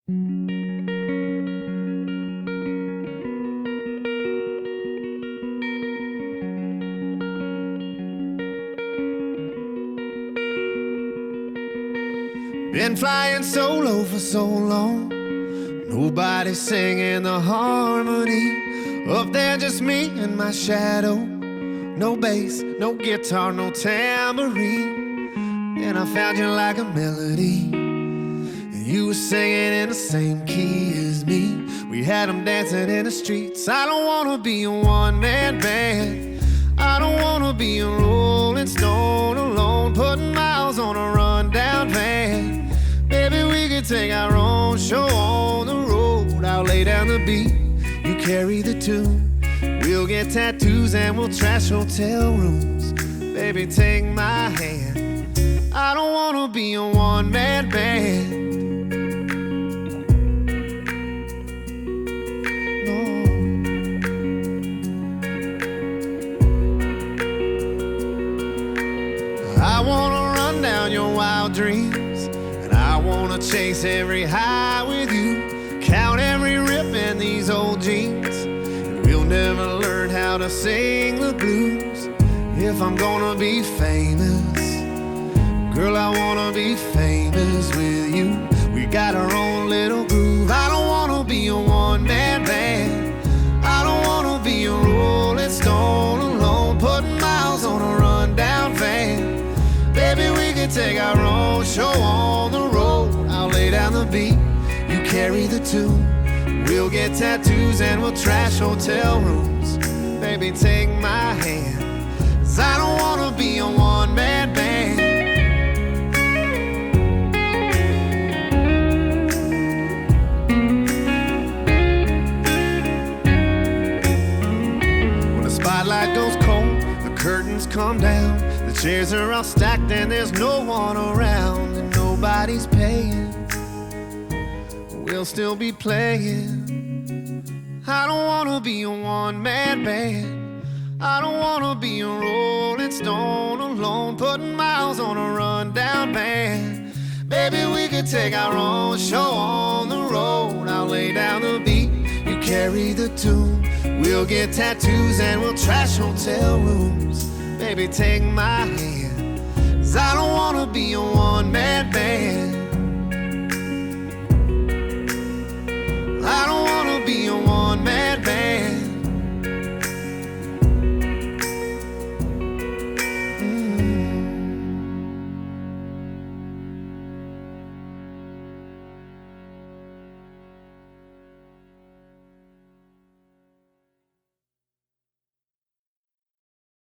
Been flying solo for so long, nobody singing the harmony. Up there just me and my shadow. No bass, no guitar, no tambourine. And I found you like a melody, and you were singing in the same key as me. We had them dancing in the streets. I don't wanna be a one-man band. I don't wanna be a rolling stone alone, putting miles on a rundown van. Baby, we could take our own show on the road. I'll lay down the beat, you carry the tune. We'll get tattoos and we'll trash hotel rooms. Baby, take my hand. I don't wanna be a one-man band. No. I wanna run down your wild dreams, and I wanna chase every high with you. Count every rip in these old jeans, and we'll never learn how to sing the blues. If I'm gonna be famous, girl, I wanna be famous with you. We got our own little groove. I don't wanna be a one-man band. I don't wanna be a rolling stone alone, putting miles on a rundown van. Baby, we can take our own show on the road. I'll lay down the beat, you carry the tune. We'll get tattoos and we'll trash hotel rooms. Baby, take my hand, 'cause I don't wanna be a one-man band. When the spotlight goes cold, the curtains come down, the chairs are all stacked and there's no one around, and nobody's paying. We'll still be playing. I don't wanna be a one-man band. I don't wanna be a rolling stone alone, putting miles on a rundown van. Baby, we could take our own show on the road. I'll lay down the beat, you carry the tune. We'll get tattoos and we'll trash hotel rooms. Baby, take my hand, 'cause I don't wanna be a one-man band.